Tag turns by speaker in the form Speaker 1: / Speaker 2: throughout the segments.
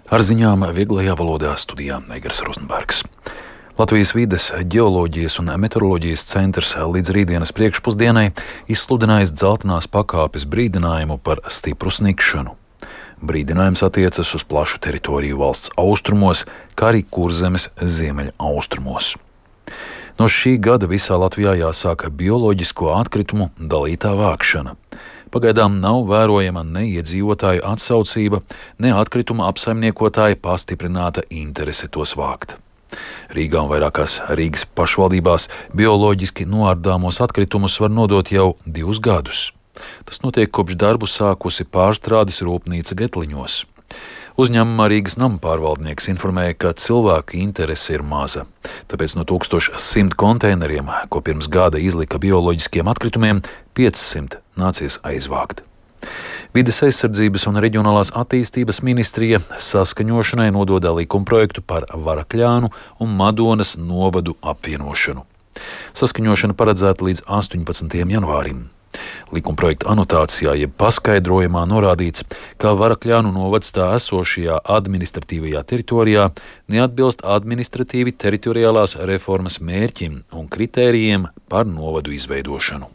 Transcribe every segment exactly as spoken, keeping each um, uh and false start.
Speaker 1: Ar ziņām vieglajā valodā studijā Negars Rozenbergs. Latvijas vides, ģeoloģijas un meteoroloģijas centrs līdz rītdienas priekšpusdienai izsludinājis dzeltenās pakāpes brīdinājumu par stipru snikšanu. Brīdinājums attiecas uz plašu teritoriju valsts austrumos, kā arī Kurzemes ziemeļa austrumos. No šī gada visā Latvijā jāsāk bioloģisko atkritumu dalītā vākšana. Pagaidām nav vērojama ne iedzīvotāju atsaucība, ne atkrituma apsaimniekotāja pastiprināta interese tos vākt. Rīgā un vairākās Rīgas pašvaldībās bioloģiski noārdāmos atkritumus var nodot jau divus gadus. Tas notiek kopš darbu sākusi pārstrādes rūpnīca Getliņos. Uzņēmumā Rīgas nama pārvaldnieks informēja, ka cilvēku interese ir maza. Tāpēc no tūkstoš simt konteineriem, ko pirms gada izlika bioloģiskiem atkritumiem, piecsimt nācies aizvākt. Vides aizsardzības un reģionālās attīstības ministrija saskaņošanai nododa likumprojektu par Varakļānu un Madonas novadu apvienošanu. Saskaņošana paredzēta līdz astoņpadsmitajam janvārim. Likumprojekta anotācijā jeb paskaidrojumā norādīts, ka Varakļānu novads tā esošajā administratīvajā teritorijā neatbilst administratīvi teritoriālās reformas mērķim un kritērijiem par novadu izveidošanu.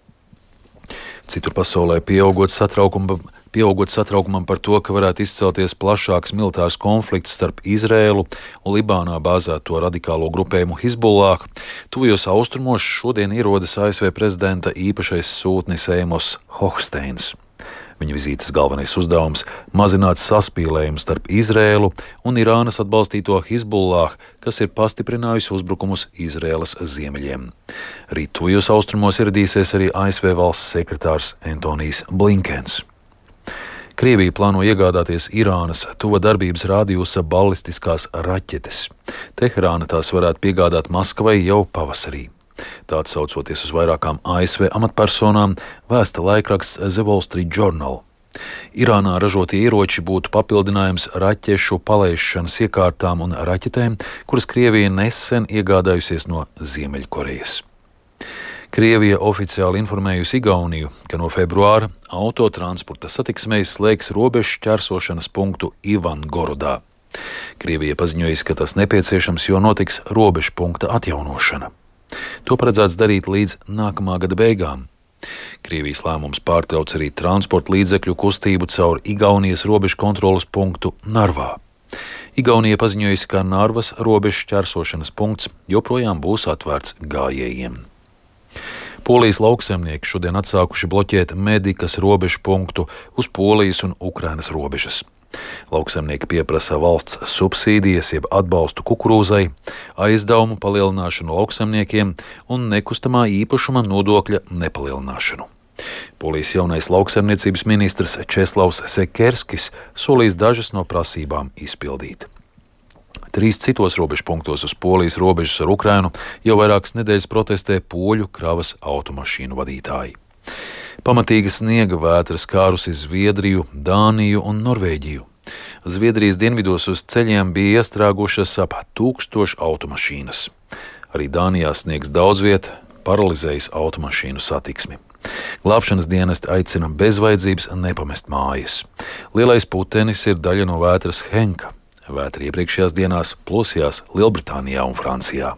Speaker 1: Citur pasaulē pieaugot satraukumam, pieaugot satraukumam par to, ka varētu izcelties plašāks militārs konflikts starp Izraēlu un Libānā bāzēto radikālo grupējumu Hizbullah, tuvajos austrumos šodien ierodas A S V prezidenta īpašais sūtnis Amos Hochsteins. Viņa vizītes galvenais uzdevums – mazināt saspīlējumu starp Izraēlu un Irānas atbalstīto Hizbullah, kas ir pastiprinājusi uzbrukumus Izraēlas ziemeļiem. Rīt tuvajos austrumos ieradīsies arī A S V valsts sekretārs Antonijs Blinkens. Krievija plāno iegādāties Irānas tuva darbības rādījusa ballistiskās raķetes. Teherāna tās varētu piegādāt Maskavai jau pavasarī. Tā atsaucoties uz vairākām A S V amatpersonām, vēsta laikraksts The Wall Street Journal. Irānā ražotie ieroči būtu papildinājums raķešu palaišanas iekārtām un raķetēm, kuras Krievija nesen iegādājusies no Ziemeļkorejas. Krievija oficiāli informējusi Igauniju, ka no februāra autotransporta satiksmei slēgs robežu šķērsošanas punktu Ivangorodā. Krievija paziņojusi, ka tas nepieciešams, jo notiks robežu punkta atjaunošana. To paredzēts darīt līdz nākamā gada beigām. Krievijas lēmums pārtrauc arī transporta līdzekļu kustību caur Igaunijas robežu kontroles punktu Narvā. Igaunija paziņojusi, ka Narvas robežu šķērsošanas punkts joprojām būs atvērts gājējiem. Polijas lauksaimnieki šodien atsākuši bloķēt Medikas robežu punktu uz Polijas un Ukrainas robežas. Lauksaimnieki pieprasa valsts subsīdijas jeb atbalstu kukurūzai, aizdevumu palielināšanu lauksaimniekiem un nekustamā īpašuma nodokļa nepalielināšanu. Polijas jaunais lauksaimniecības ministrs Česlavs Sekerskis solīs dažas no prasībām izpildīt. Trīs citos robežu punktos uz Polijas robežas ar Ukrainu jau vairākas nedēļas protestē poļu kravas automašīnu vadītāji. Pamatīga sniega vētra skārusi Zviedriju, Dāniju un Norvēģiju. Zviedrijas dienvidos uz ceļiem bija iestrēgušas ap tūkstošu automašīnas. Arī Dānijā sniegs daudz viet, paralizējis automašīnu satiksmi. Glābšanas dienesti aicina bez vajadzības nepamest mājas. Lielais putenis ir daļa no vētras Henka. Vētra iepriekšējās dienās plosījās Lielbritānijā un Francijā.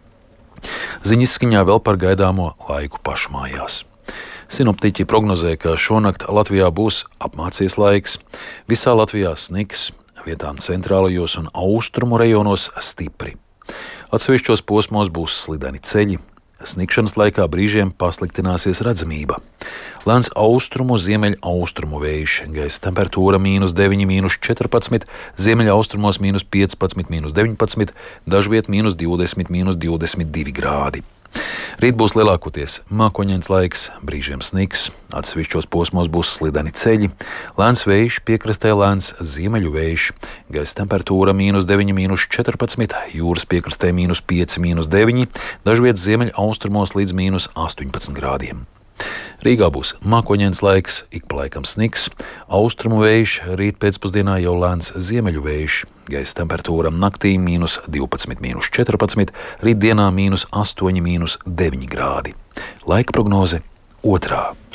Speaker 1: Ziņas skaņā vēl par gaidāmo laiku pašmājās. Sinoptiķi prognozē, ka šonakt Latvijā būs apmācies laiks. Visā Latvijā sniks, vietām centrālajos un austrumu rajonos stipri. Atsevišķos posmos būs slideni ceļi. Snikšanas laikā brīžiem pasliktināsies redzamība. Lēns austrumu, ziemeļa austrumu vējš, gaisa temperatūra mīnus deviņi, mīnus četrpadsmit, ziemeļa austrumos mīnus piecpadsmit, mīnus deviņpadsmit, dažviet mīnus divdesmit, mīnus divdesmit divi grādi. Rīt būs lielākoties mākoņains laiks, brīžiem sniks, atsevišķos posmos būs slideni ceļi, lēns vējš, piekrastē lēns ziemeļu vējš, gaisa temperatūra mīnus deviņi, mīnus četrpadsmit, jūras piekrastē mīnus pieci, mīnus deviņi, dažviet ziemeļa austrumos līdz mīnus astoņpadsmit grādiem. Rīgā būs mākoņains laiks, ik pa laikam sniks, austrumu vējš, rīt pēcpusdienā jau lēns ziemeļu vējš, gaisa temperatūra naktī mīnus divpadsmit, mīnus četrpadsmit, rīt dienā mīnus astoņi, mīnus deviņi grādi. Laika prognoze otrā.